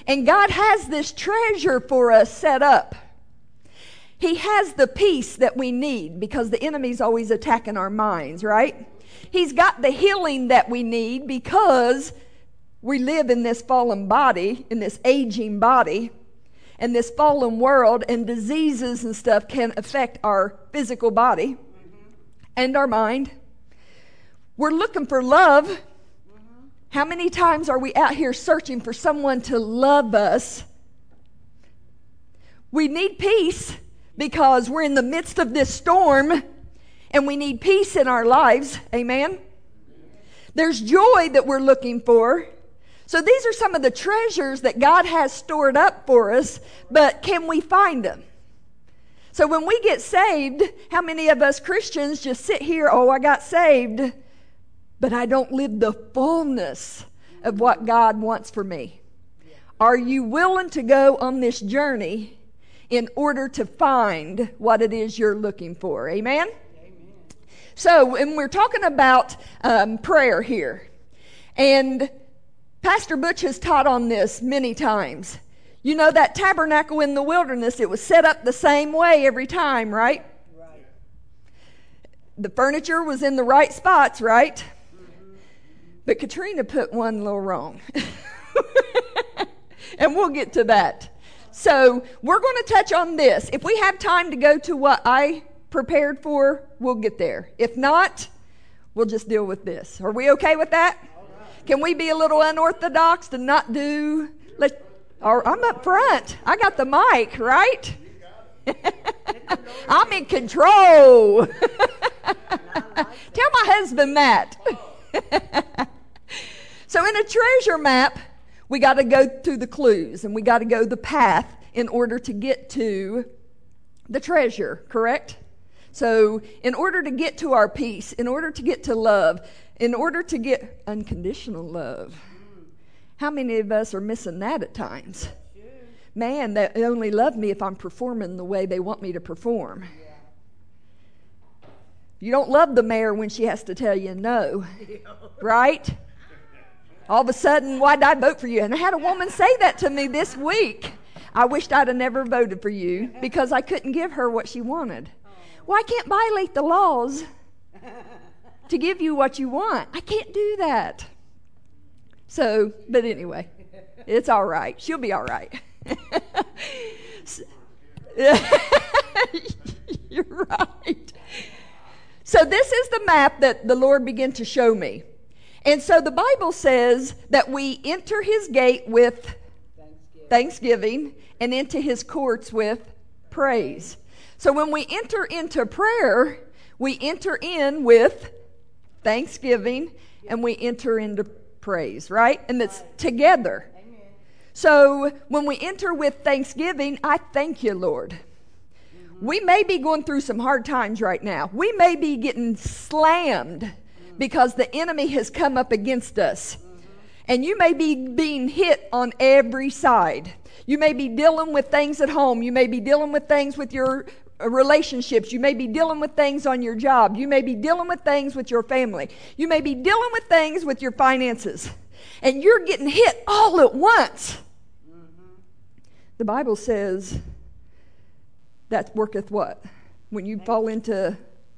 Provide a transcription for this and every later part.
And God has this treasure for us set up. He has the peace that we need because the enemy's always attacking our minds, right? He's got the healing that we need because we live in this fallen body, in this aging body, and this fallen world, and diseases and stuff can affect our physical body and our mind. We're looking for love. How many times are we out here searching for someone to love us? We need peace because we're in the midst of this storm and we need peace in our lives. Amen? There's joy that we're looking for. So these are some of the treasures that God has stored up for us, but can we find them? So when we get saved, how many of us Christians just sit here, oh, I got saved, but I don't live the fullness of what God wants for me? Are you willing to go on this journey in order to find what it is you're looking for? Amen? So when we're talking about prayer here, and Pastor Butch has taught on this many times. You know that tabernacle in the wilderness, it was set up the same way every time, right? Right. The furniture was in the right spots, right? Mm-hmm. But Katrina put one little wrong. And we'll get to that. So we're going to touch on this. If we have time to go to what I prepared for, we'll get there. If not, we'll just deal with this. Are we okay with that? Can we be a little unorthodox and not do... I'm up front. I got the mic, right? I'm in control. Tell my husband that. So in a treasure map, we got to go through the clues and we got to go the path in order to get to the treasure, correct? So in order to get to our peace, in order to get to love, in order to get unconditional love. How many of us are missing that at times? Man, they only love me if I'm performing the way they want me to perform. You don't love the mayor when she has to tell you no, right? All of a sudden, why did I vote for you? And I had a woman say that to me this week. I wished I'd have never voted for you because I couldn't give her what she wanted. Well, I can't violate the laws to give you what you want. I can't do that. So, but anyway, it's all right. She'll be all right. You're right. So this is the map that the Lord began to show me. And so the Bible says that we enter his gate with thanksgiving and into his courts with praise. So when we enter into prayer, we enter in with thanksgiving and we enter into praise, right? And it's together. Amen. So when we enter with thanksgiving, I thank you, Lord. Mm-hmm. We may be going through some hard times right now. We may be getting slammed because the enemy has come up against us. Mm-hmm. And you may be being hit on every side. You may be dealing with things at home. You may be dealing with things with your relationships. You may be dealing with things on your job. You may be dealing with things with your family. You may be dealing with things with your finances. And you're getting hit all at once. Mm-hmm. The Bible says that worketh what? When you fall into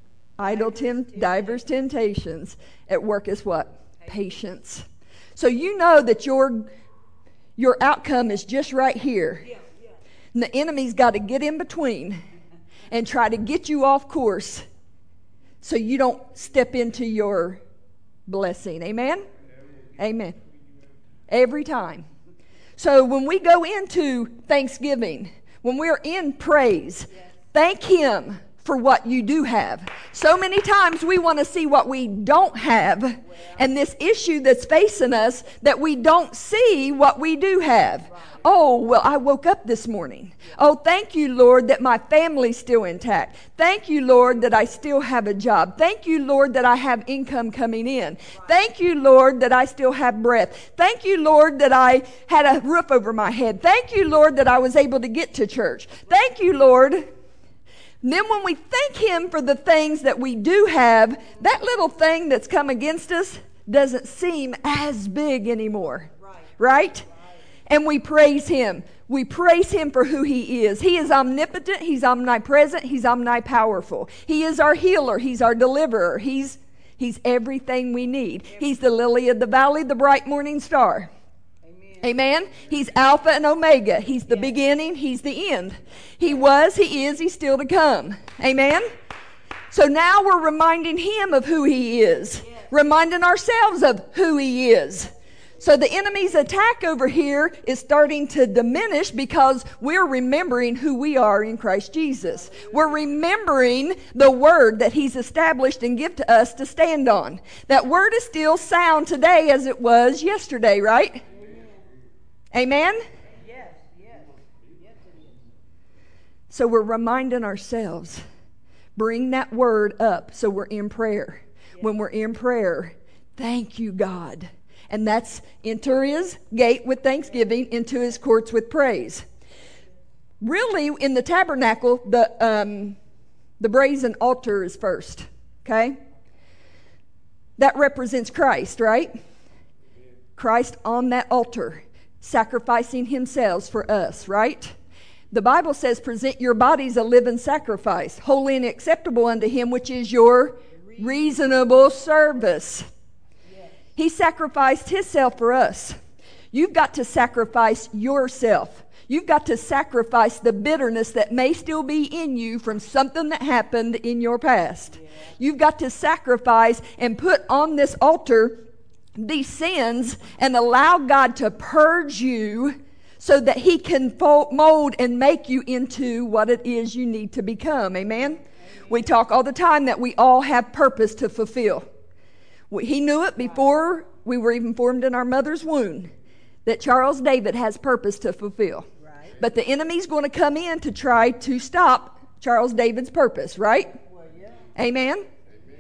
divers temptations, it worketh what? Patience. So you know that your outcome is just right here. And the enemy's got to get in between and try to get you off course so you don't step into your blessing. Amen? Amen. Every time. So when we go into thanksgiving, when we're in praise, thank him for what you do have. So many times we want to see what we don't have, and this issue that's facing us that we don't see what we do have. Oh, well, I woke up this morning. Oh, thank you, Lord, that my family's still intact. Thank you, Lord, that I still have a job. Thank you, Lord, that I have income coming in. Thank you, Lord, that I still have breath. Thank you, Lord, that I had a roof over my head. Thank you, Lord, that I was able to get to church. Thank you, Lord. And then when we thank him for the things that we do have, that little thing that's come against us doesn't seem as big anymore. Right? And we praise Him. We praise Him for who He is. He is omnipotent. He's omnipresent. He's omnipowerful. He is our healer. He's our deliverer. He's everything we need. He's the lily of the valley, the bright morning star. Amen. He's Alpha and Omega. He's the beginning. He's the end. He was, He is, He's still to come. Amen. So now we're reminding Him of who He is. Reminding ourselves of who He is. So the enemy's attack over here is starting to diminish because we're remembering who we are in Christ Jesus. We're remembering the word that He's established and give to us to stand on. That word is still sound today as it was yesterday, right? Amen? Yes, yes. Yes, it is. So we're reminding ourselves, bring that word up so we're in prayer. Yes. When we're in prayer, thank you, God. And that's enter His gate with thanksgiving, into His courts with praise. Really, in the tabernacle, the brazen altar is first. Okay? That represents Christ, right? Christ on that altar, sacrificing Himself for us, right? The Bible says, present your bodies a living sacrifice, holy and acceptable unto Him, which is your reasonable service. He sacrificed Himself for us. You've got to sacrifice yourself. You've got to sacrifice the bitterness that may still be in you from something that happened in your past. You've got to sacrifice and put on this altar these sins and allow God to purge you so that He can mold and make you into what it is you need to become. Amen? We talk all the time that we all have purpose to fulfill. He knew it before we were even formed in our mother's womb, that Charles David has purpose to fulfill. Right. But the enemy's going to come in to try to stop Charles David's purpose, right? Well, yeah. Amen? Amen.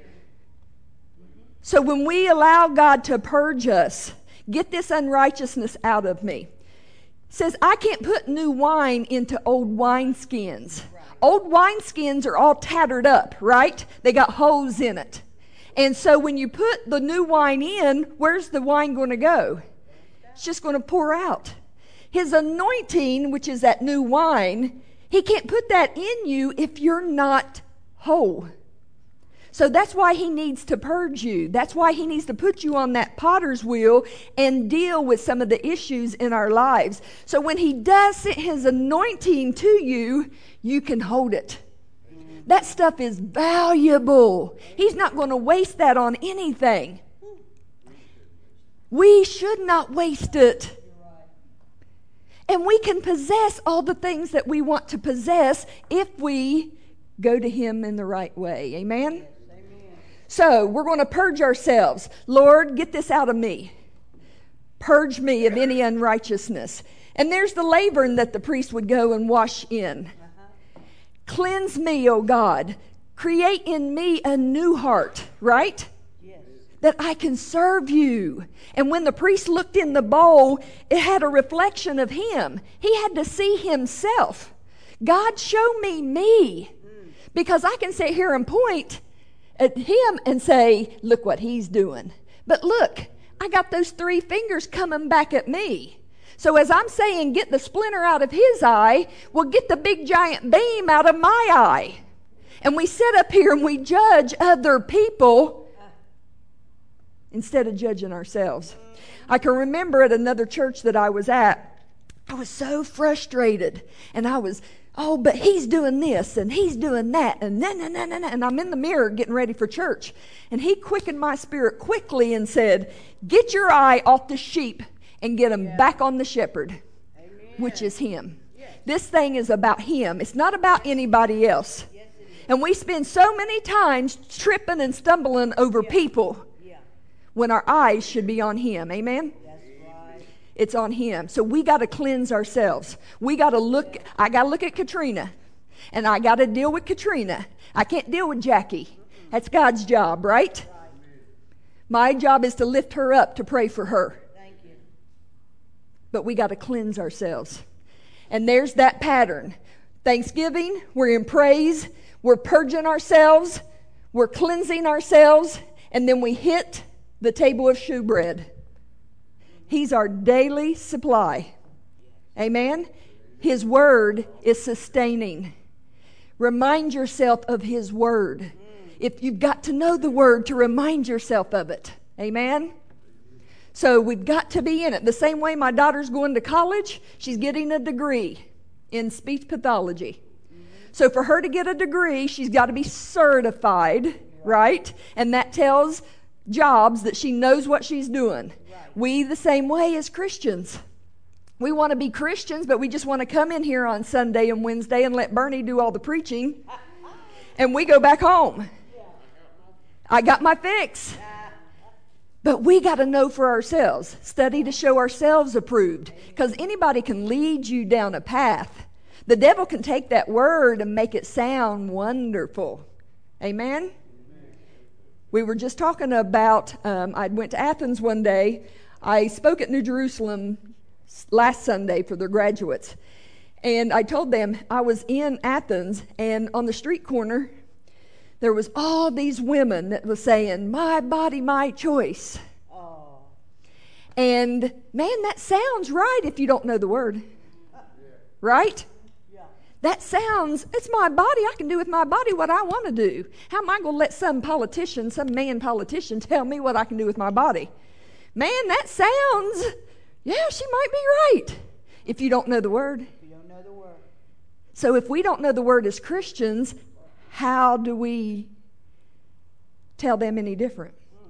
So when we allow God to purge us, get this unrighteousness out of me. It says, I can't put new wine into old wineskins. Right. Old wineskins are all tattered up, right? They got holes in it. And so when you put the new wine in, where's the wine going to go? It's just going to pour out. His anointing, which is that new wine, He can't put that in you if you're not whole. So that's why He needs to purge you. That's why He needs to put you on that potter's wheel and deal with some of the issues in our lives. So when He does send His anointing to you, you can hold it. That stuff is valuable. He's not going to waste that on anything. We should not waste it. And we can possess all the things that we want to possess if we go to Him in the right way. Amen? So we're going to purge ourselves. Lord, get this out of me. Purge me of any unrighteousness. And there's the laver that the priest would go and wash in. Cleanse me, O God. Create in me a new heart, right? Yes. That I can serve you. And when the priest looked in the bowl, it had a reflection of him. He had to see himself. God, show me. Because I can sit here and point at him and say, look what he's doing. But look, I got those 3 fingers coming back at me. So as I'm saying, get the splinter out of his eye, well, get the big giant beam out of my eye. And we sit up here and we judge other people instead of judging ourselves. I can remember at another church that I was at, I was so frustrated. And I was, but he's doing this and he's doing that. And and I'm in the mirror getting ready for church. And he quickened my spirit quickly and said, get your eye off the sheep and get them back on the shepherd, which is him. This thing is about him. It's not about anybody else. And we spend so many times tripping and stumbling over people when our eyes should be on him. Amen? It's on him. So we got to cleanse ourselves. We got to look. I got to look at Katrina. And I got to deal with Katrina. I can't deal with Jackie. That's God's job, right? My job is to lift her up, to pray for her. But we got to cleanse ourselves. And there's that pattern. Thanksgiving, we're in praise, we're purging ourselves, we're cleansing ourselves, and then we hit the table of shewbread. He's our daily supply. Amen? His word is sustaining. Remind yourself of His word. If you've got to know the word to remind yourself of it. Amen? So we've got to be in it. The same way my daughter's going to college, she's getting a degree in speech pathology. So for her to get a degree, she's got to be certified, right? And that tells jobs that she knows what she's doing. We the same way as Christians. We want to be Christians, but we just want to come in here on Sunday and Wednesday and let Bernie do all the preaching. And we go back home. I got my fix. But we got to know for ourselves. Study to show ourselves approved. Because anybody can lead you down a path. The devil can take that word and make it sound wonderful. Amen? We were just talking about, I went to Athens one day. I spoke at New Jerusalem last Sunday for their graduates. And I told them I was in Athens, and on the street corner, there was all these women that was saying, my body, my choice. Oh. And man, that sounds right if you don't know the word. Right? Yeah. That sounds, it's my body. I can do with my body what I want to do. How am I going to let some politician, some man politician tell me what I can do with my body? Man, that sounds, yeah, she might be right if you don't know the word. If you don't know the word. So if we don't know the word as Christians, how do we tell them any different?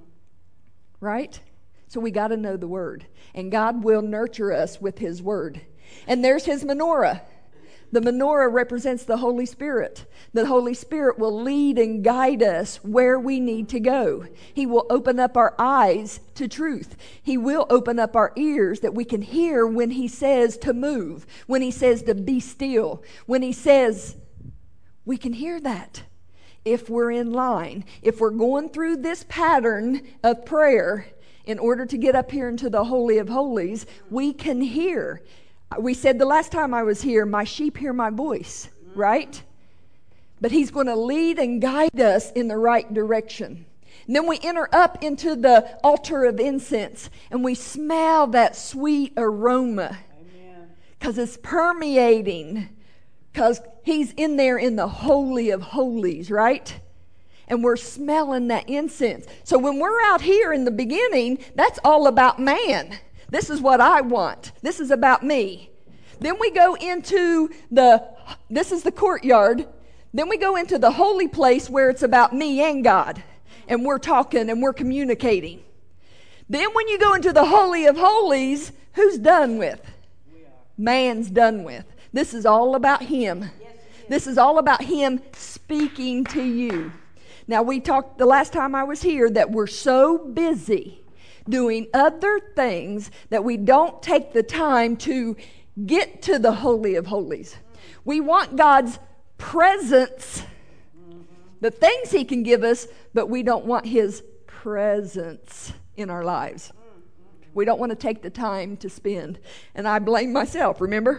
Right? So we got to know the word. And God will nurture us with His word. And there's His menorah. The menorah represents the Holy Spirit. The Holy Spirit will lead and guide us where we need to go. He will open up our eyes to truth. He will open up our ears that we can hear when He says to move, when He says to be still, when He says, we can hear that if we're in line. If we're going through this pattern of prayer in order to get up here into the Holy of Holies, we can hear. We said the last time I was here, my sheep hear my voice, right? But He's going to lead and guide us in the right direction. And then we enter up into the altar of incense, and we smell that sweet aroma because it's permeating. Because He's in there in the Holy of Holies, right? And we're smelling that incense. So when we're out here in the beginning, that's all about man. This is what I want. This is about me. Then we go into this is the courtyard. Then we go into the holy place where it's about me and God. And we're talking and we're communicating. Then when you go into the Holy of Holies, who's done with? Man's done with. This is all about Him. This is all about Him speaking to you. Now, we talked the last time I was here that we're so busy doing other things that we don't take the time to get to the Holy of Holies. We want God's presence, the things He can give us, but we don't want His presence in our lives. We don't want to take the time to spend. And I blame myself, remember?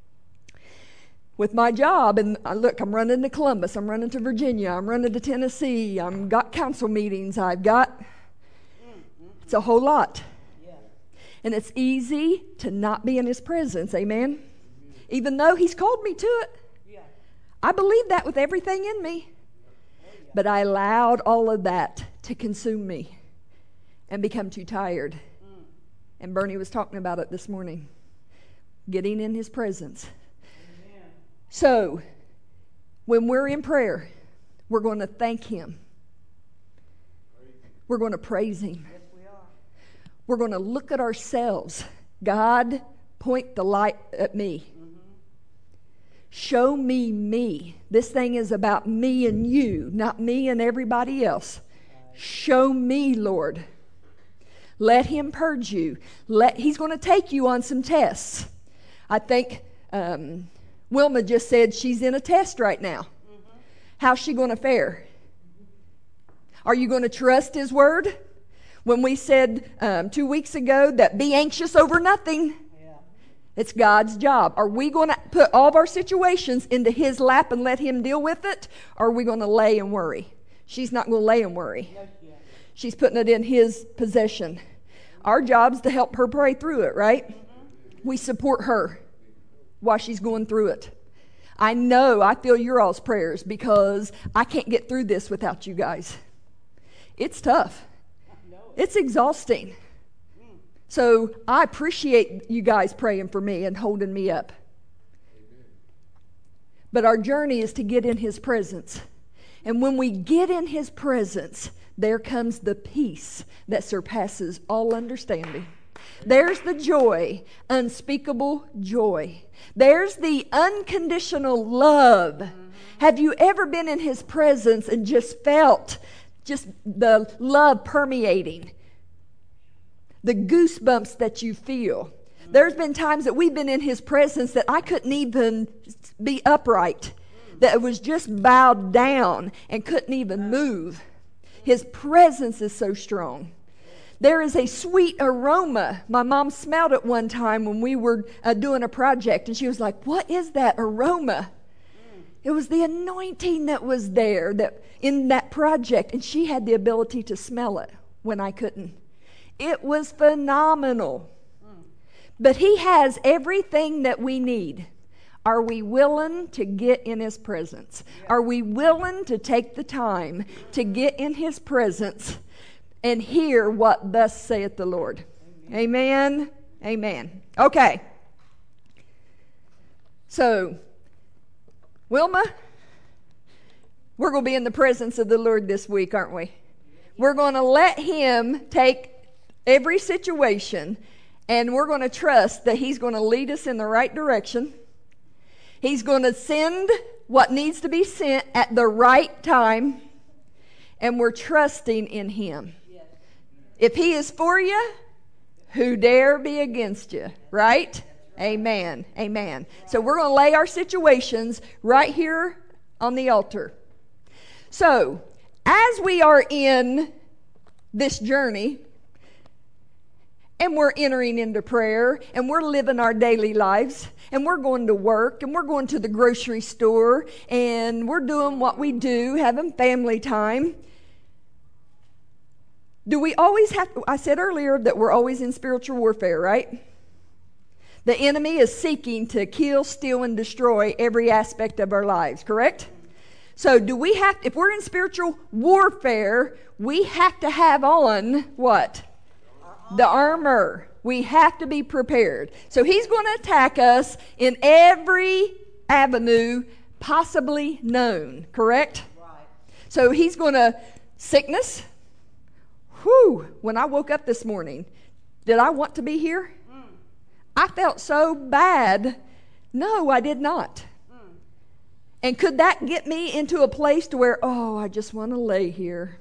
With my job, and look, I'm running to Columbus, I'm running to Virginia, I'm running to Tennessee, I've got council meetings, it's a whole lot. Yeah. And it's easy to not be in His presence, amen? Even though He's called me to it. Yeah. I believe that with everything in me. But I allowed all of that to consume me and become too tired. And Bernie was talking about it this morning. Getting in His presence. So, when we're in prayer, we're going to thank Him. We're going to praise Him. Yes, we are. We're going to look at ourselves. God, point the light at me. Mm-hmm. Show me me. This thing is about me and you, not me and everybody else. Show me, Lord. Let Him purge you. He's going to take you on some tests. I think Wilma just said she's in a test right now. Mm-hmm. How's she going to fare? Are you going to trust His word? When we said 2 weeks ago that be anxious over nothing, it's God's job. Are we going to put all of our situations into His lap and let Him deal with it? Or are we going to lay and worry? She's not going to lay and worry. She's putting it in His possession. Our job's to help her pray through it, right? We support her. while she's going through it. I know I feel your all's prayers because I can't get through this without you guys. It's tough. It's exhausting. So I appreciate you guys praying for me and holding me up. But our journey is to get in His presence. And when we get in His presence, there comes the peace that surpasses all understanding. There's the joy, unspeakable joy. There's the unconditional love. Have you ever been in His presence and just felt just the love permeating? The goosebumps that you feel. There's been times that we've been in His presence that I couldn't even be upright. That it was just bowed down and couldn't even move. His presence is so strong. There is a sweet aroma. My mom smelled it one time when we were doing a project, and she was like, "What is that aroma?" It was the anointing that was there that in that project, and she had the ability to smell it when I couldn't. It was phenomenal. But He has everything that we need. Are we willing to get in His presence? Are we willing to take the time to get in His presence and hear what thus saith the Lord? Amen. Amen. Okay. So, Wilma, we're going to be in the presence of the Lord this week, aren't we? We're going to let Him take every situation, and we're going to trust that He's going to lead us in the right direction. He's going to send what needs to be sent at the right time, and we're trusting in Him. If He is for you, who dare be against you, right? Amen. Amen. So we're going to lay our situations right here on the altar. So, as we are in this journey, and we're entering into prayer, and we're living our daily lives, and we're going to work, and we're going to the grocery store, and we're doing what we do, having family time. Do we always have to, I said earlier that we're always in spiritual warfare, right? The enemy is seeking to kill, steal, and destroy every aspect of our lives, correct? So do we have, if we're in spiritual warfare, we have to have on what? The armor. We have to be prepared. So He's going to attack us in every avenue possibly known, correct? Right. So He's going to, sickness. When I woke up this morning, did I want to be here? I felt so bad. No, I did not. And could that get me into a place to where, I just want to lay here.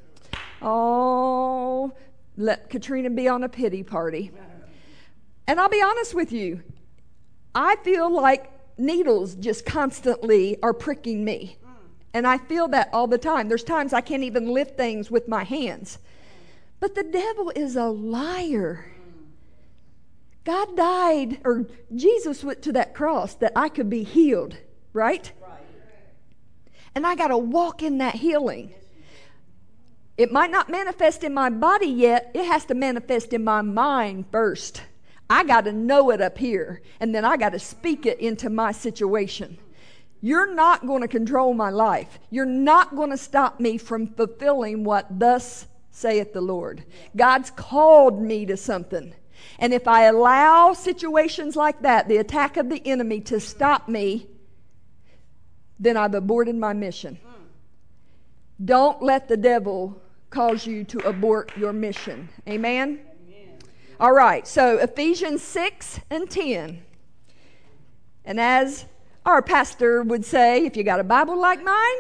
Let Katrina be on a pity party. And I'll be honest with you, I feel like needles just constantly are pricking me. And I feel that all the time. There's times I can't even lift things with my hands. But the devil is a liar. God died, or Jesus went to that cross that I could be healed, right? And I got to walk in that healing. It might not manifest in my body yet. It has to manifest in my mind first. I got to know it up here, and then I got to speak it into my situation. You're not going to control my life. You're not going to stop me from fulfilling what thus saith the Lord. God's called me to something. And if I allow situations like that, the attack of the enemy, to stop me, then I've aborted my mission. Don't let the devil cause you to abort your mission. Amen? All right, so Ephesians 6 and 10. And as our pastor would say, if you got a Bible like mine,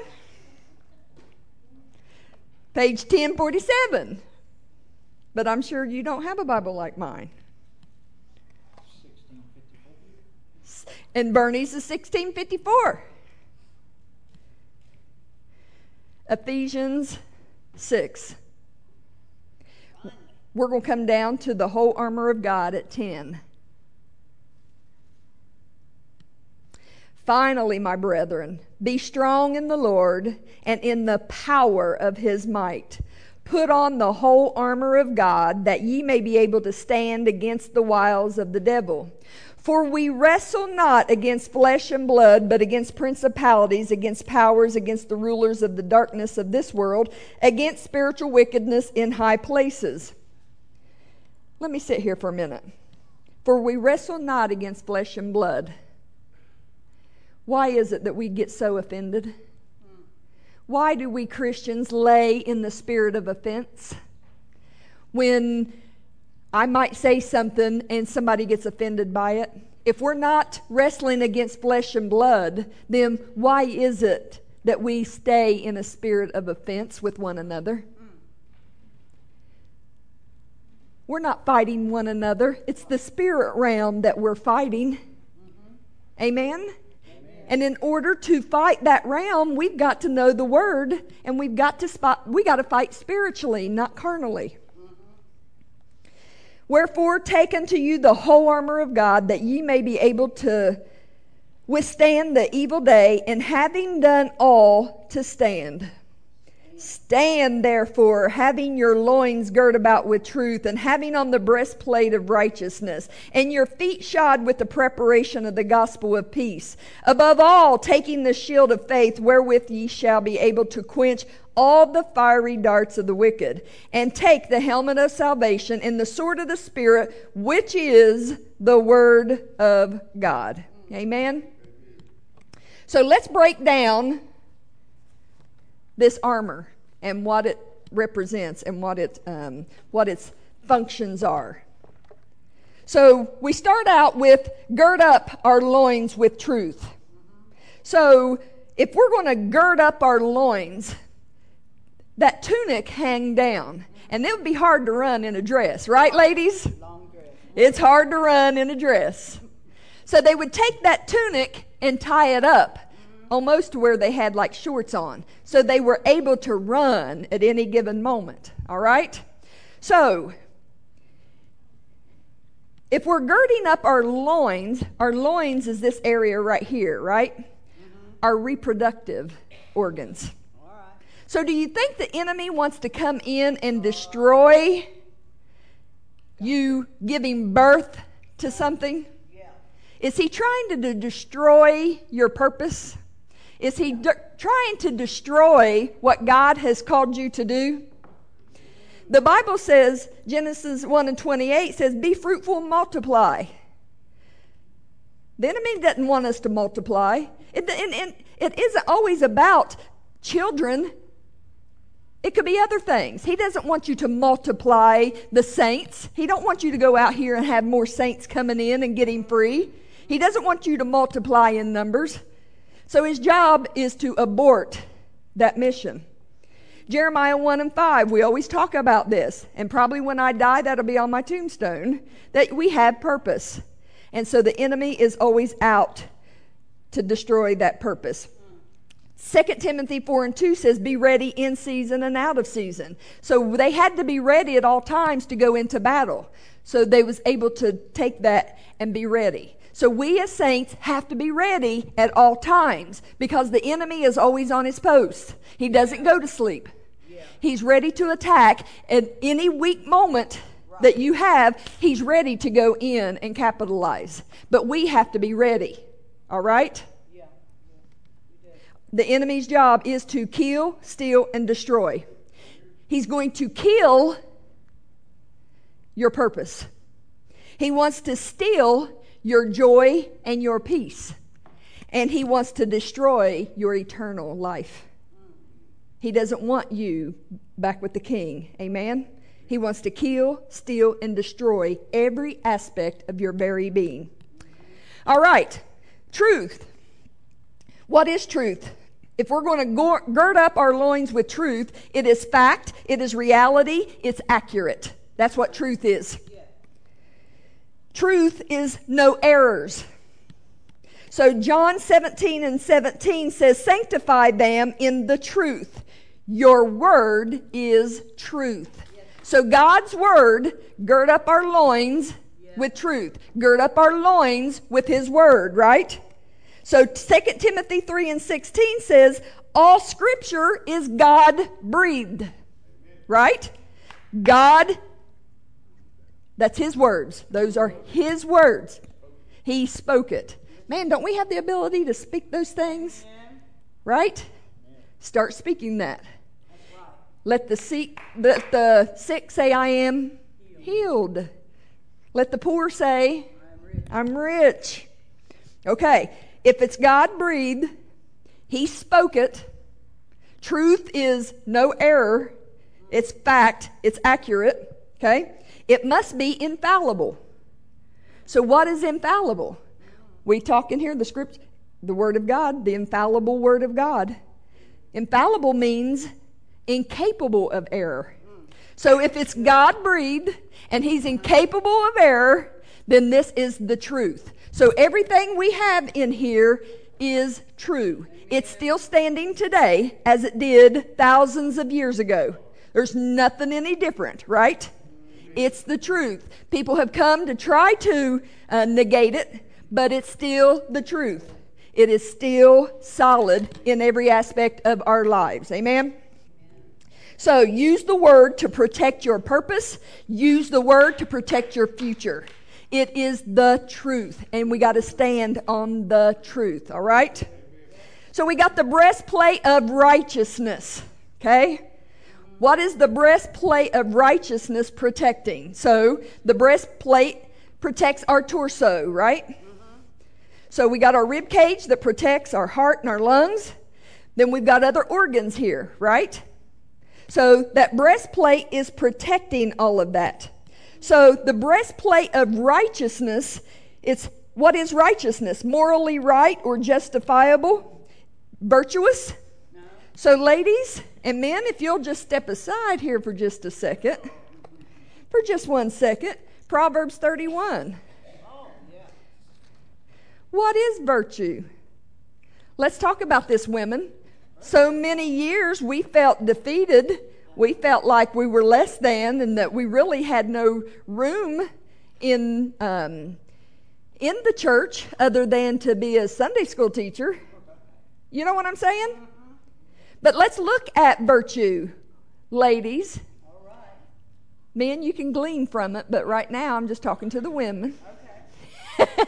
page 1047. But I'm sure you don't have a Bible like mine. And Bernie's is 1654. Ephesians 6. We're going to come down to the whole armor of God at 10. Finally, my brethren, be strong in the Lord and in the power of His might. Put on the whole armor of God, that ye may be able to stand against the wiles of the devil. For we wrestle not against flesh and blood, but against principalities, against powers, against the rulers of the darkness of this world, against spiritual wickedness in high places. Let me sit here for a minute. For we wrestle not against flesh and blood. Why is it that we get so offended? Why do we Christians lay in the spirit of offense? When I might say something and somebody gets offended by it. If we're not wrestling against flesh and blood, then why is it that we stay in a spirit of offense with one another? We're not fighting one another. It's the spirit realm that we're fighting. Amen? And in order to fight that realm, we've got to know the Word, and we got to fight spiritually, not carnally. Wherefore, take unto you the whole armor of God, that ye may be able to withstand the evil day, and having done all, to stand. Stand therefore, having your loins girt about with truth, and having on the breastplate of righteousness, and your feet shod with the preparation of the gospel of peace. Above all, taking the shield of faith, wherewith ye shall be able to quench all the fiery darts of the wicked, and take the helmet of salvation and the sword of the Spirit, which is the Word of God. Amen? So let's break down this armor and what it represents and what its functions are. So we start out with gird up our loins with truth. So if we're going to gird up our loins, that tunic hang down. And it would be hard to run in a dress, right, ladies? Long dress. It's hard to run in a dress. So they would take that tunic and tie it up, almost to where they had like shorts on. So they were able to run at any given moment, all right? So if we're girding up our loins is this area right here, right? Our reproductive organs. So do you think the enemy wants to come in and destroy you giving birth to something? Yeah. Is he trying to destroy your purpose? Is he trying to destroy what God has called you to do? The Bible says, Genesis 1:28 says, be fruitful and multiply. The enemy doesn't want us to multiply. It isn't always about children. It could be other things. He doesn't want you to multiply the saints. He don't want you to go out here and have more saints coming in and getting free. He doesn't want you to multiply in numbers. So his job is to abort that mission. Jeremiah 1:5, we always talk about this. And probably when I die, that'll be on my tombstone. That we have purpose. And so the enemy is always out to destroy that purpose. 2 Timothy 4:2 says, be ready in season and out of season. So they had to be ready at all times to go into battle. So they was able to take that and be ready. So we as saints have to be ready at all times because the enemy is always on his post. He doesn't go to sleep. He's ready to attack at any weak moment that you have. He's ready to go in and capitalize. But we have to be ready. All right? The enemy's job is to kill, steal, and destroy. He's going to kill your purpose. He wants to steal your joy and your peace. And he wants to destroy your eternal life. He doesn't want you back with the King. Amen? He wants to kill, steal, and destroy every aspect of your very being. All right. Truth. What is truth? If we're going to gird up our loins with truth, it is fact, it is reality, it's accurate. That's what truth is. Truth is no errors. So John 17:17 says, sanctify them in the truth. Your word is truth. So God's word, gird up our loins with truth. Gird up our loins with his word, right? So 2 Timothy 3:16 says, all scripture is God-breathed. Right? God, that's his words. Those are his words. He spoke it. Man, don't we have the ability to speak those things? Right? Start speaking that. Let the sick say, I am healed. Let the poor say, I'm rich. Okay, if it's God breathed, He spoke it. Truth is no error. It's fact. It's accurate. Okay? It must be infallible. So what is infallible? We talk in here, the scripture, the Word of God, the infallible Word of God. Infallible means incapable of error. So if it's God breathed and He's incapable of error, then this is the truth. So everything we have in here is true. It's still standing today as it did thousands of years ago. There's nothing any different, right? It's the truth. People have come to try to negate it, but it's still the truth. It is still solid in every aspect of our lives. Amen? So use the Word to protect your purpose. Use the Word to protect your future. It is the truth, and we got to stand on the truth, all right? So we got the breastplate of righteousness, okay? What is the breastplate of righteousness protecting? So the breastplate protects our torso, right? So we got our rib cage that protects our heart and our lungs. Then we've got other organs here, right? So that breastplate is protecting all of that. So the breastplate of righteousness, it's what is righteousness? Morally right or justifiable? Virtuous? No. So ladies and men, if you'll just step aside here for just a second. For just 1 second. Proverbs 31. Oh, yeah. What is virtue? Let's talk about this, women. So many years we felt defeated. We felt like we were less than and that we really had no room in the church other than to be a Sunday school teacher. You know what I'm saying? But let's look at virtue, ladies. All right. Men, you can glean from it, but right now I'm just talking to the women. Okay.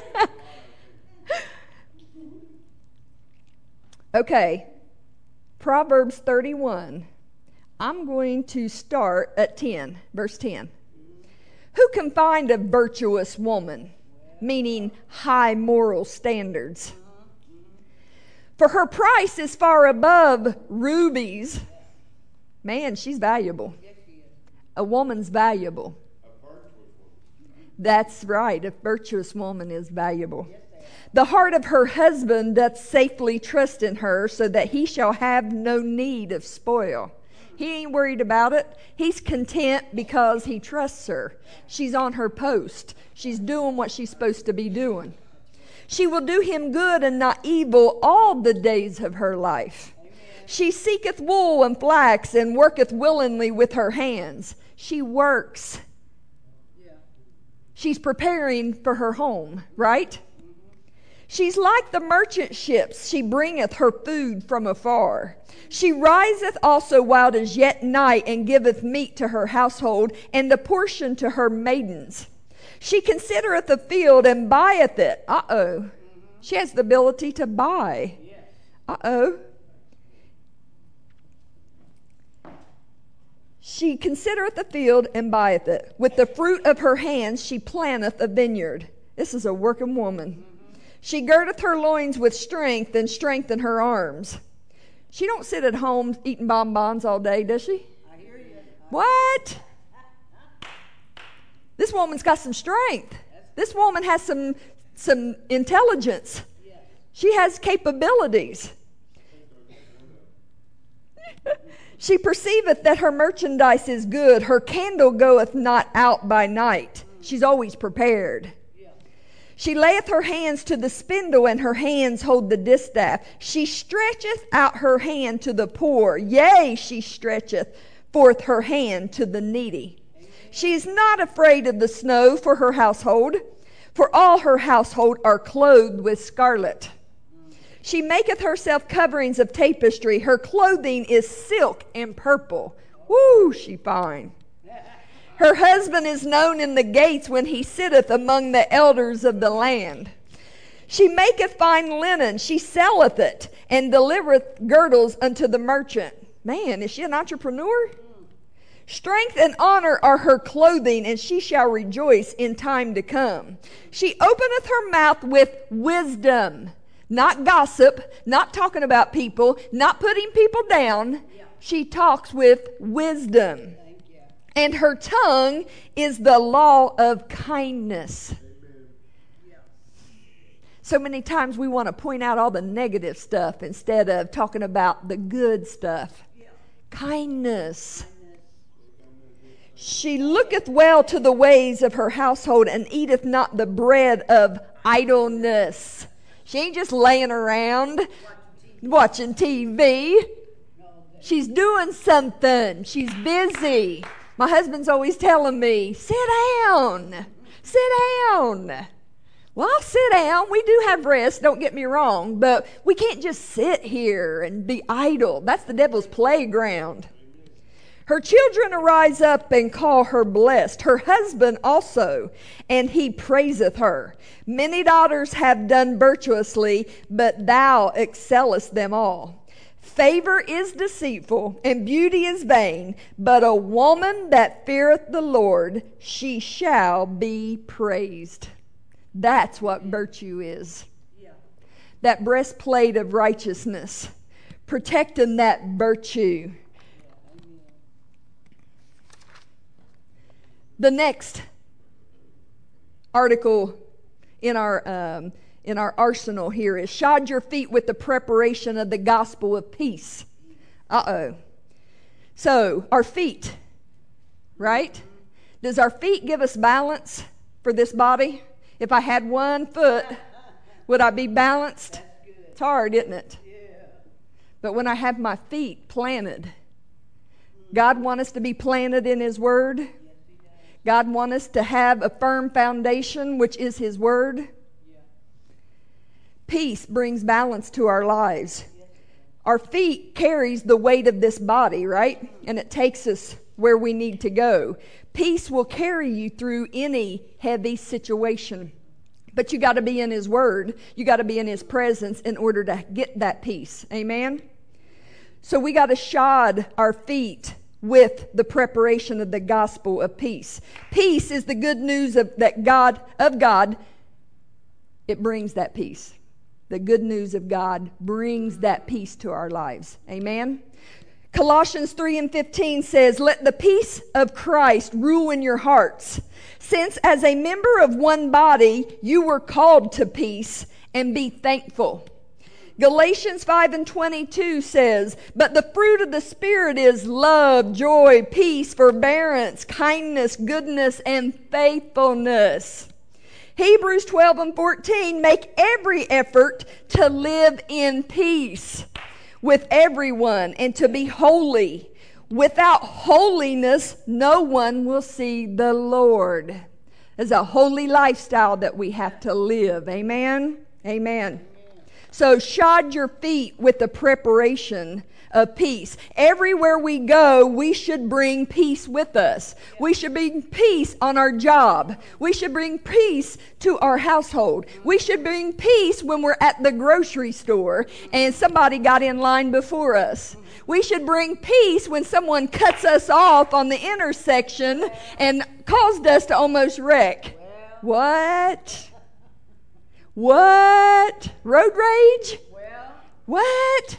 Okay. Proverbs 31. I'm going to start at 10, verse 10. Who can find a virtuous woman, meaning high moral standards? For her price is far above rubies. Man, she's valuable. A woman's valuable. That's right, a virtuous woman is valuable. The heart of her husband doth safely trust in her, so that he shall have no need of spoil. He ain't worried about it. He's content because he trusts her. She's on her post. She's doing what she's supposed to be doing. She will do him good and not evil all the days of her life. Amen. She seeketh wool and flax and worketh willingly with her hands. She works. Yeah. She's preparing for her home, right? She's like the merchant ships. She bringeth her food from afar. She riseth also while it is yet night, and giveth meat to her household, and a portion to her maidens. She considereth a field and buyeth it. Uh-oh. She has the ability to buy. Uh-oh. She considereth a field and buyeth it. With the fruit of her hands she planteth a vineyard. This is a working woman. She girdeth her loins with strength, and strengthen her arms. She don't sit at home eating bonbons all day, does she? I hear you. What? This woman's got some strength. This woman has some intelligence. She has capabilities. She perceiveth that her merchandise is good. Her candle goeth not out by night. She's always prepared. She layeth her hands to the spindle, and her hands hold the distaff. She stretcheth out her hand to the poor. Yea, she stretcheth forth her hand to the needy. She is not afraid of the snow for her household, for all her household are clothed with scarlet. She maketh herself coverings of tapestry. Her clothing is silk and purple. Woo, she fine. Her husband is known in the gates when he sitteth among the elders of the land. She maketh fine linen, she selleth it, and delivereth girdles unto the merchant. Man, is she an entrepreneur? Strength and honor are her clothing, and she shall rejoice in time to come. She openeth her mouth with wisdom, not gossip, not talking about people, not putting people down. She talks with wisdom. And her tongue is the law of kindness. So many times we want to point out all the negative stuff instead of talking about the good stuff. Kindness. She looketh well to the ways of her household and eateth not the bread of idleness. She ain't just laying around watching TV. She's doing something. She's busy. My husband's always telling me, sit down. Sit down. Well, I'll sit down. We do have rest, don't get me wrong, but we can't just sit here and be idle. That's the devil's playground. Her children arise up and call her blessed, her husband also, and he praiseth her. Many daughters have done virtuously, but thou excellest them all. Favor is deceitful, and beauty is vain, but a woman that feareth the Lord, she shall be praised. That's what virtue is. That breastplate of righteousness, protecting that virtue. The next article in our arsenal here is shod your feet with the preparation of the gospel of peace. So our feet, right? Does our feet give us balance for this body? If I had one foot, would I be balanced? It's hard, isn't it? But when I have my feet planted, God wants us to be planted in His Word. God wants us to have a firm foundation, which is His Word. Peace brings balance to our lives. Our feet carries the weight of this body, right? And it takes us where we need to go. Peace will carry you through any heavy situation. But you got to be in His Word. You got to be in His presence in order to get that peace. Amen? So we got to shod our feet with the preparation of the gospel of peace. Peace is the good news of God. It brings that peace. The good news of God brings that peace to our lives. Amen? Colossians 3:15 says, let the peace of Christ rule in your hearts, since as a member of one body you were called to peace, and be thankful. Galatians 5:22 says, but the fruit of the Spirit is love, joy, peace, forbearance, kindness, goodness, and faithfulness. Hebrews 12:14, make every effort to live in peace with everyone and to be holy. Without holiness, no one will see the Lord. There's a holy lifestyle that we have to live. Amen? Amen. So shod your feet with the preparation of peace. Everywhere we go, we should bring peace with us. We should bring peace on our job. We should bring peace to our household. We should bring peace when we're at the grocery store and somebody got in line before us. We should bring peace when someone cuts us off on the intersection and caused us to almost wreck. What? What? Road rage? What?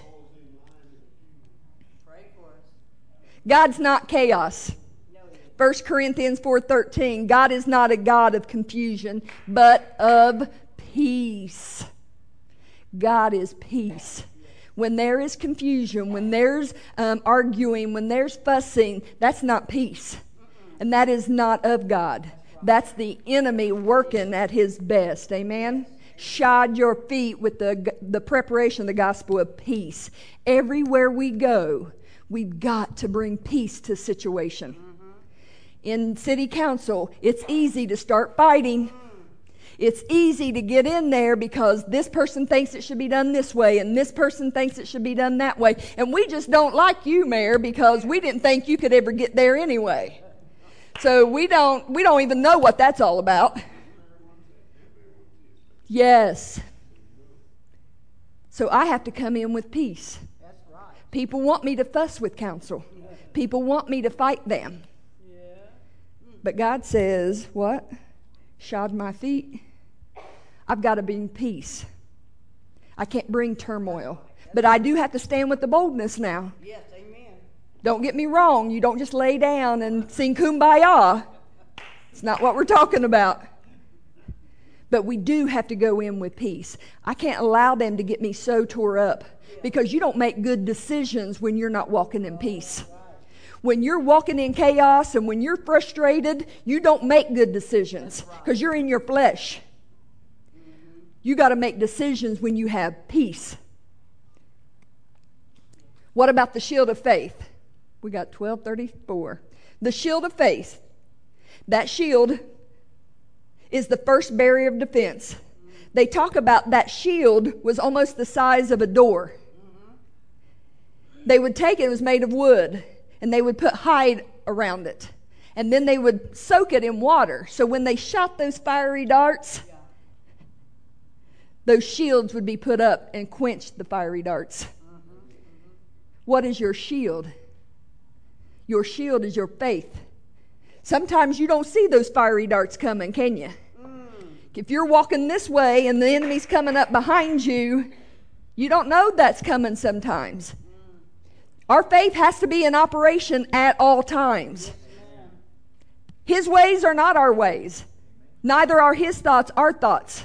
God's not chaos. 1 Corinthians 4:13, God is not a God of confusion, but of peace. God is peace. When there is confusion, when there's arguing, when there's fussing, that's not peace. And that is not of God. That's the enemy working at his best. Amen? Shod your feet with the preparation of the gospel of peace. Everywhere we go, we've got to bring peace to situation. In city council, it's easy to start fighting. It's easy to get in there because this person thinks it should be done this way and this person thinks it should be done that way. And we just don't like you, Mayor, because we didn't think you could ever get there anyway. So we don't even know what that's all about. Yes. So I have to come in with peace. That's right. People want me to fuss with counsel. People want me to fight them. Yeah. But God says, what? Shod my feet. I've got to bring peace. I can't bring turmoil. But I do have to stand with the boldness now. Yes, amen. Don't get me wrong. You don't just lay down and sing Kumbaya. It's not what we're talking about. But we do have to go in with peace. I can't allow them to get me so tore up, because you don't make good decisions when you're not walking in peace. When you're walking in chaos and when you're frustrated, you don't make good decisions because you're in your flesh. You got to make decisions when you have peace. What about the shield of faith? We got 12:34. The shield of faith. That shield is the first barrier of defense. They talk about that shield was almost the size of a door. They would take it, it was made of wood, and they would put hide around it. And then they would soak it in water. So when they shot those fiery darts, those shields would be put up and quench the fiery darts. What is your shield? Your shield is your faith. Sometimes you don't see those fiery darts coming, can you? If you're walking this way and the enemy's coming up behind you, you don't know that's coming sometimes. Our faith has to be in operation at all times. His ways are not our ways. Neither are His thoughts our thoughts.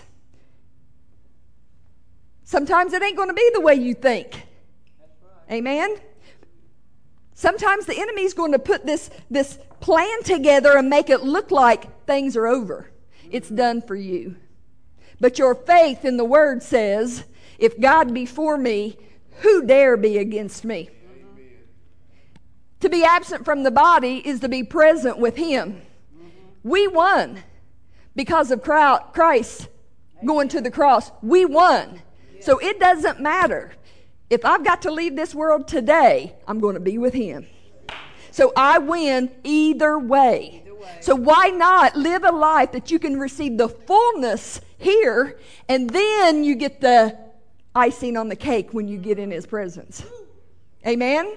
Sometimes it ain't going to be the way you think. Amen? Sometimes the enemy's going to put this plan together and make it look like things are over. It's done for you. But your faith in the Word says, if God be for me, who dare be against me? Amen. To be absent from the body is to be present with Him. We won because of Christ going to the cross. We won. So it doesn't matter. If I've got to leave this world today, I'm going to be with Him. So I win either way. So why not live a life that you can receive the fullness here, and then you get the icing on the cake when you get in His presence. Amen?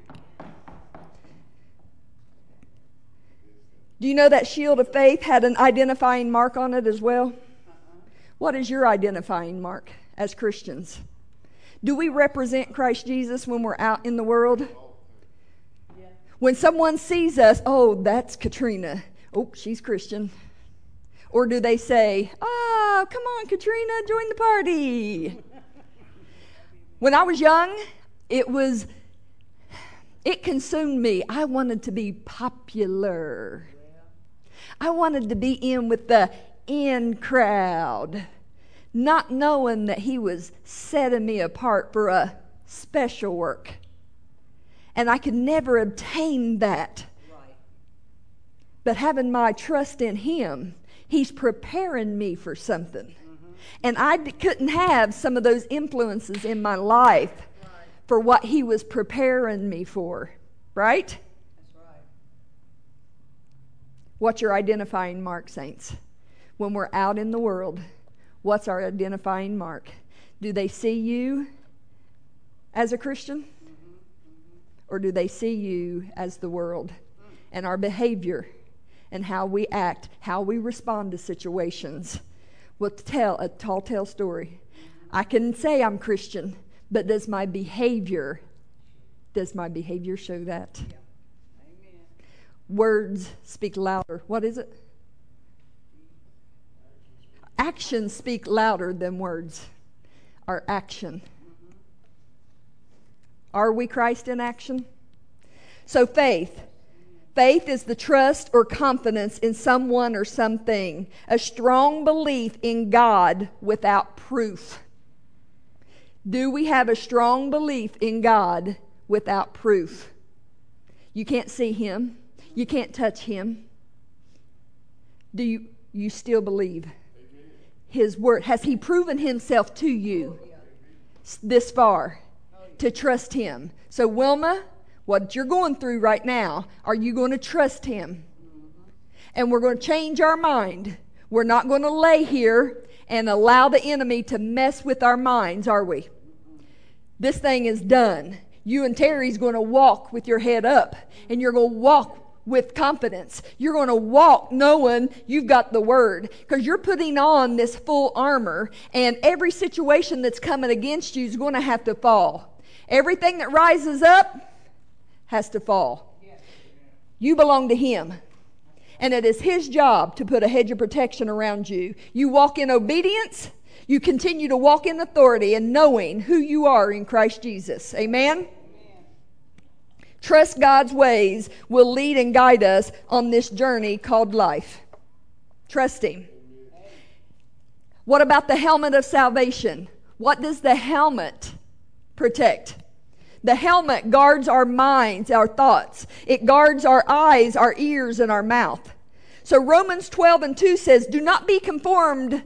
Do you know that shield of faith had an identifying mark on it as well? What is your identifying mark as Christians? Do we represent Christ Jesus when we're out in the world? When someone sees us, oh, that's Katrina. Oh, she's Christian. Or do they say, oh, come on, Katrina, join the party. When I was young, it consumed me. I wanted to be popular. I wanted to be in with the in crowd, not knowing that He was setting me apart for a special work. And I could never obtain that. Right. But having my trust in Him, He's preparing me for something. Mm-hmm. And I couldn't have some of those influences in my life for what He was preparing me for. Right? That's right. What's your identifying mark, saints? When we're out in the world, what's our identifying mark? Do they see you as a Christian? Or do they see you as the world? And our behavior and how we act, how we respond to situations will tell a tall tale story. I can say I'm Christian, but does my behavior show that? Yeah. Amen. Words speak louder. What is it? Actions speak louder than words. Our action. Are we Christ in action? So faith. Faith is the trust or confidence in someone or something. A strong belief in God without proof. Do we have a strong belief in God without proof? You can't see Him. You can't touch Him. Do you still believe His word? Has He proven Himself to you this far? To trust Him. So Wilma, what you're going through right now, are you going to trust Him? And we're going to change our mind. We're not going to lay here and allow the enemy to mess with our minds, are we? This thing is done. You and Terry's going to walk with your head up, and you're going to walk with confidence. You're going to walk knowing you've got the Word, because you're putting on this full armor, and every situation that's coming against you is going to have to fall. Everything that rises up has to fall. You belong to Him, and it is His job to put a hedge of protection around you. You walk in obedience. You continue to walk in authority and knowing who you are in Christ Jesus. Amen? Trust God's ways will lead and guide us on this journey called life. Trust Him. What about the helmet of salvation? What does the helmet protect? The helmet guards our minds, our thoughts. It guards our eyes, our ears, and our mouth. So Romans 12:2 says, Do not be conformed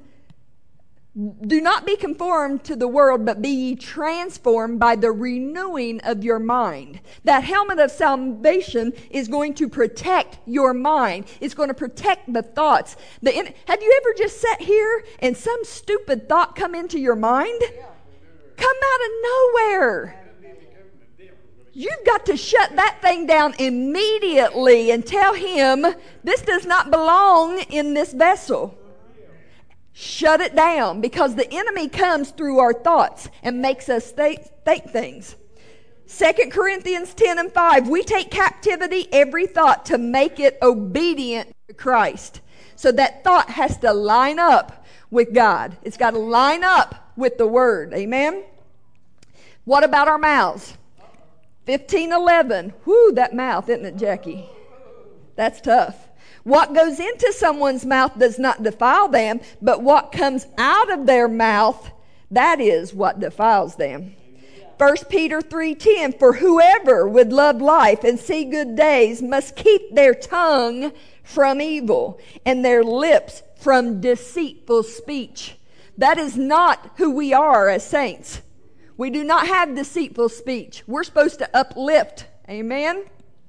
to the world, but be ye transformed by the renewing of your mind. That helmet of salvation is going to protect your mind. It's going to protect the thoughts. Have you ever just sat here and some stupid thought come into your mind? Come out of nowhere. You've got to shut that thing down immediately and tell him, this does not belong in this vessel. Shut it down, because the enemy comes through our thoughts and makes us think things. 2 Corinthians 10:5, we take captivity every thought to make it obedient to Christ. So that thought has to line up with God. It's got to line up with the Word. Amen? What about our mouths? 15:11. Whoo, that mouth, isn't it, Jackie? That's tough. What goes into someone's mouth does not defile them, but what comes out of their mouth, that is what defiles them. 1 Peter 3:10, for whoever would love life and see good days must keep their tongue from evil and their lips from deceitful speech. That is not who we are as saints. We do not have deceitful speech. We're supposed to uplift. Amen?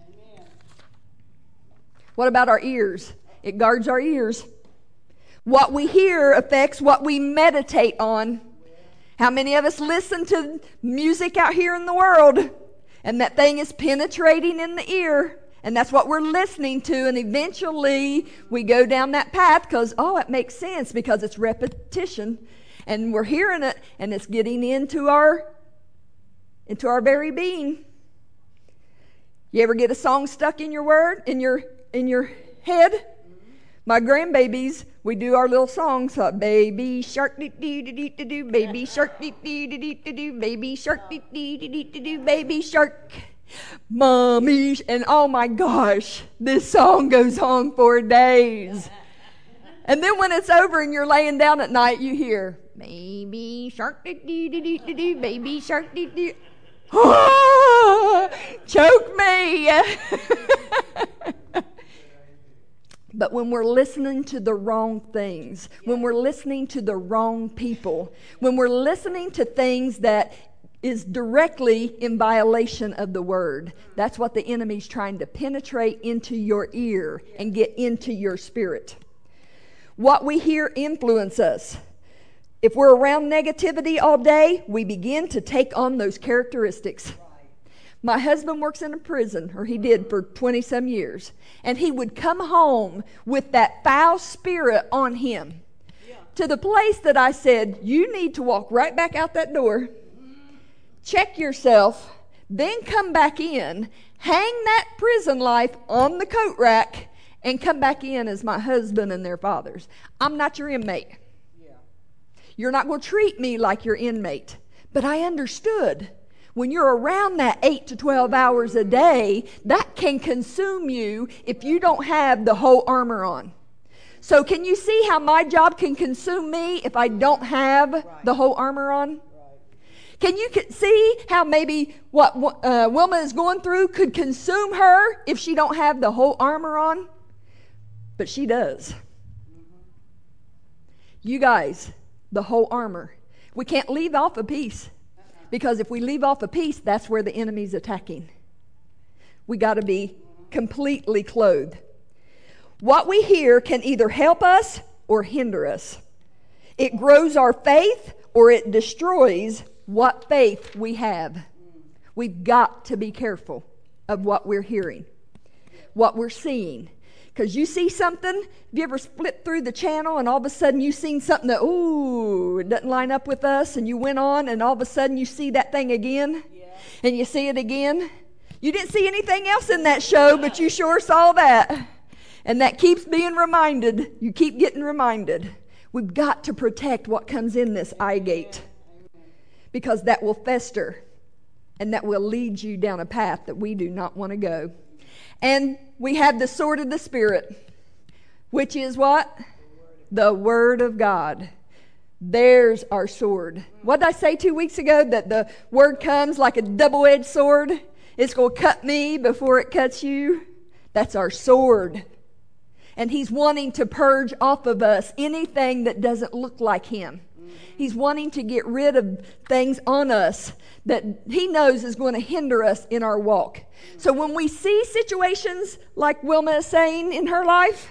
What about our ears? It guards our ears. What we hear affects what we meditate on. How many of us listen to music out here in the world, and that thing is penetrating in the ear, and that's what we're listening to, and eventually we go down that path because, it makes sense because it's repetition, and we're hearing it, and it's getting into our very being. You ever get a song stuck in your head? My grandbabies, we do our little songs like baby shark dee dee dee dee dee, baby shark dee dee dee dee dee, baby shark dee dee dee dee dee, baby shark, mommy, and oh my gosh, this song goes on for days. And then when it's over and you're laying down at night, you hear baby shark dee dee dee dee dee, baby shark dee dee. Oh, choke me. But when we're listening to the wrong things, when we're listening to the wrong people, when we're listening to things that is directly in violation of the Word, that's what the enemy's trying to penetrate into your ear and get into your spirit. What we hear influences us. If we're around negativity all day, we begin to take on those characteristics. My husband works in a prison, or he did for 20-some years, and he would come home with that foul spirit on him to the place that I said, you need to walk right back out that door, check yourself, then come back in, hang that prison life on the coat rack, and come back in as my husband and their fathers. I'm not your inmate. You're not going to treat me like your inmate. But I understood. When you're around that 8 to 12 hours a day, that can consume you if you don't have the whole armor on. So can you see how my job can consume me if I don't have the whole armor on? Can you see how maybe what Wilma is going through could consume her if she don't have the whole armor on? But she does. You guys, the whole armor. We can't leave off a piece. Because if we leave off a piece, that's where the enemy's attacking. We got to be completely clothed. What we hear can either help us or hinder us. It grows our faith or it destroys what faith we have. We've got to be careful of what we're hearing, what we're seeing. Because you see something, have you ever flipped through the channel and all of a sudden you've seen something that, ooh, it doesn't line up with us, and you went on and all of a sudden you see that thing again, and you see it again. You didn't see anything else in that show, but you sure saw that. And that keeps being reminded. You keep getting reminded. We've got to protect what comes in this eye gate, because that will fester and that will lead you down a path that we do not want to go. And we have the sword of the Spirit, which is what? The Word of God. There's our sword. What did I say 2 weeks ago? That the Word comes like a double-edged sword. It's going to cut me before it cuts you. That's our sword. And He's wanting to purge off of us anything that doesn't look like Him. He's wanting to get rid of things on us that He knows is going to hinder us in our walk. So when we see situations like Wilma is saying in her life,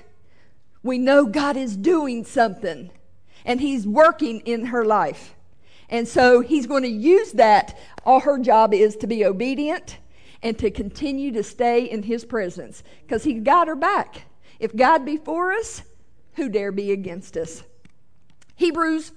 we know God is doing something and He's working in her life. And so He's going to use that. All her job is to be obedient and to continue to stay in His presence, because He got her back. If God be for us, who dare be against us? Hebrews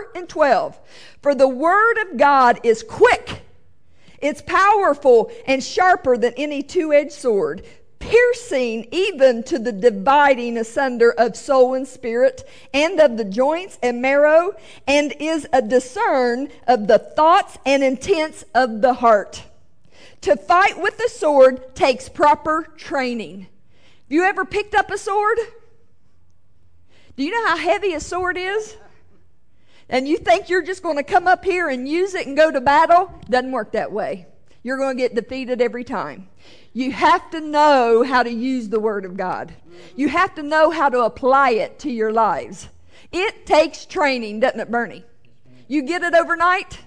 4:12. For the word of God is quick, it's powerful and sharper than any two-edged sword, piercing even to the dividing asunder of soul and spirit, and of the joints and marrow, and is a discern of the thoughts and intents of the heart. To fight with the sword takes proper training. Have you ever picked up a sword? Do you know how heavy a sword is? And you think you're just going to come up here and use it and go to battle? Doesn't work that way. You're going to get defeated every time. You have to know how to use the Word of God. You have to know how to apply it to your lives. It takes training, doesn't it, Bernie? You get it overnight?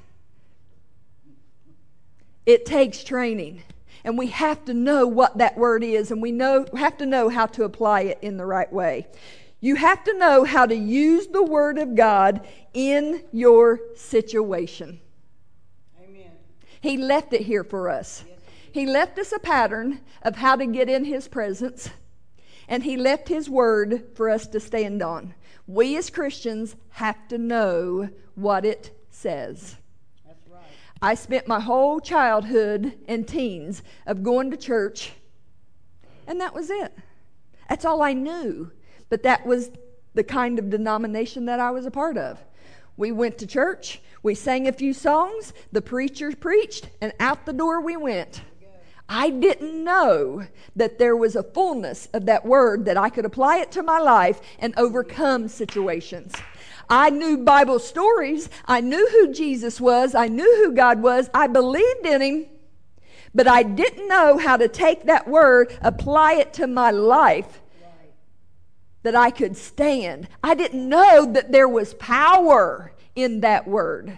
It takes training. And we have to know what that word is, and we have to know how to apply it in the right way. You have to know how to use the Word of God in your situation. Amen. He left it here for us. He left us a pattern of how to get in His presence, and He left His Word for us to stand on. We as Christians have to know what it says. That's right. I spent my whole childhood and teens of going to church, and that was it. That's all I knew. But that was the kind of denomination that I was a part of. We went to church, we sang a few songs, the preacher preached, and out the door we went. I didn't know that there was a fullness of that word, that I could apply it to my life and overcome situations. I knew Bible stories. I knew who Jesus was. I knew who God was. I believed in Him. But I didn't know how to take that word, apply it to my life, that I could stand. I didn't know that there was power in that word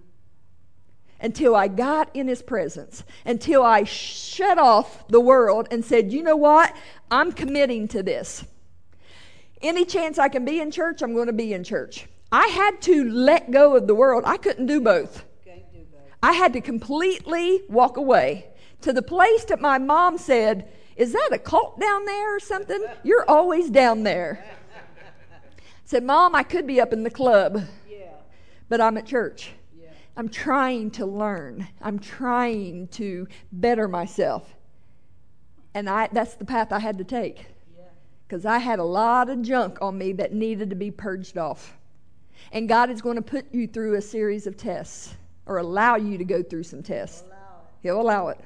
until I got in His presence, until I shut off the world and said, you know what? I'm committing to this. Any chance I can be in church, I'm going to be in church. I had to let go of the world. I couldn't do both. I had to completely walk away to the place that my mom said, is that a cult down there or something? You're always down there. I said, Mom, I could be up in the club, but I'm at church. I'm trying to learn. I'm trying to better myself. And that's the path I had to take, because I had a lot of junk on me that needed to be purged off. And God is going to put you through a series of tests, or allow you to go through some tests. He'll allow it.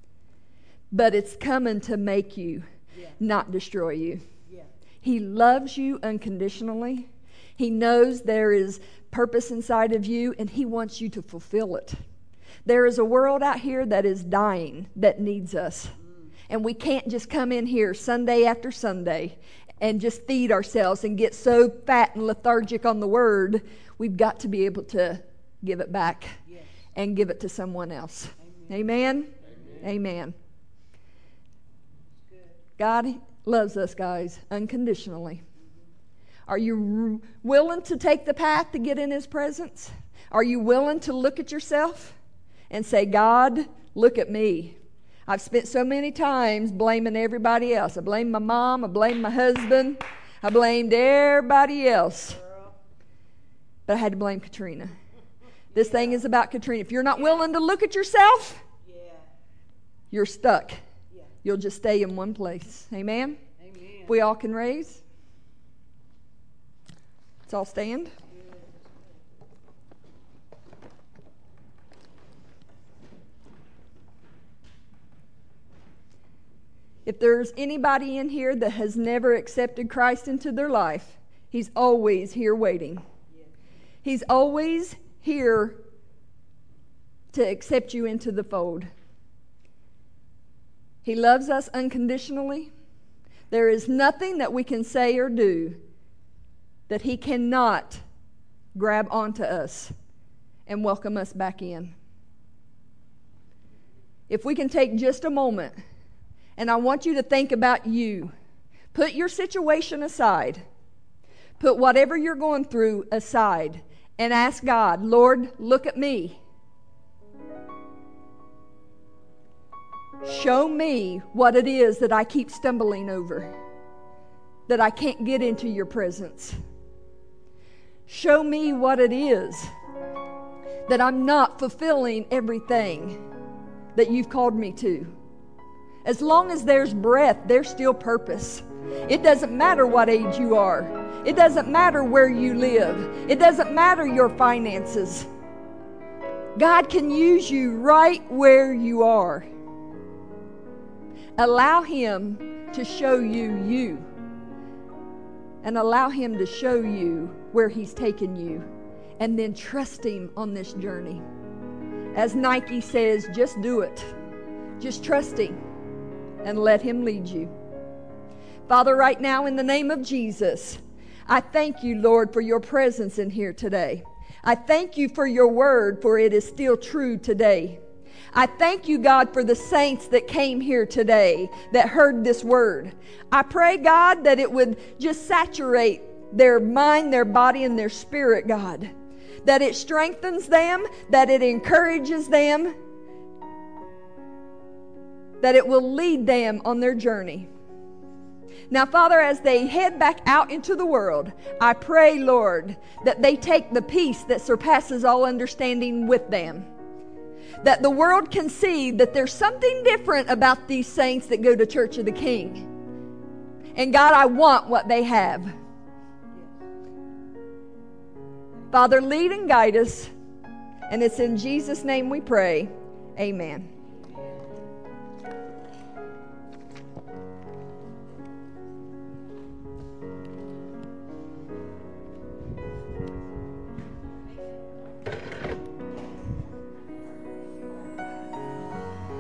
But it's coming to make you, not destroy you. He loves you unconditionally. He knows there is purpose inside of you, and He wants you to fulfill it. There is a world out here that is dying, that needs us. And we can't just come in here Sunday after Sunday and just feed ourselves and get so fat and lethargic on the Word. We've got to be able to give it back and give it to someone else. Amen? Amen. God loves us, guys, unconditionally. Are you willing to take the path to get in His presence? Are you willing to look at yourself and say, God, look at me. I've spent so many times blaming everybody else. I blamed my mom. I blamed my husband. I blamed everybody else. But I had to blame Katrina. This thing is about Katrina. If you're not willing to look at yourself, you're stuck. You'll just stay in one place. Amen? If we all can raise. Let's all stand. If there's anybody in here that has never accepted Christ into their life, He's always here waiting. He's always here to accept you into the fold. He loves us unconditionally. There is nothing that we can say or do that He cannot grab onto us and welcome us back in. If we can take just a moment, and I want you to think about you. Put your situation aside. Put whatever you're going through aside and ask God, Lord, look at me. Show me what it is that I keep stumbling over, that I can't get into your presence. Show me what it is that I'm not fulfilling everything that you've called me to. As long as there's breath, there's still purpose. It doesn't matter what age you are. It doesn't matter where you live. It doesn't matter your finances. God can use you right where you are. Allow Him to show you you. And allow Him to show you where He's taken you. And then trust Him on this journey. As Nike says, just do it. Just trust Him. And let Him lead you. Father, right now in the name of Jesus, I thank you, Lord, for your presence in here today. I thank you for your word, for it is still true today. I thank you, God, for the saints that came here today that heard this word. I pray, God, that it would just saturate their mind, their body, and their spirit, God. That it strengthens them, that it encourages them, that it will lead them on their journey. Now, Father, as they head back out into the world, I pray, Lord, that they take the peace that surpasses all understanding with them. That the world can see that there's something different about these saints that go to Church of the King. And God, I want what they have. Father, lead and guide us. And it's in Jesus' name we pray. Amen.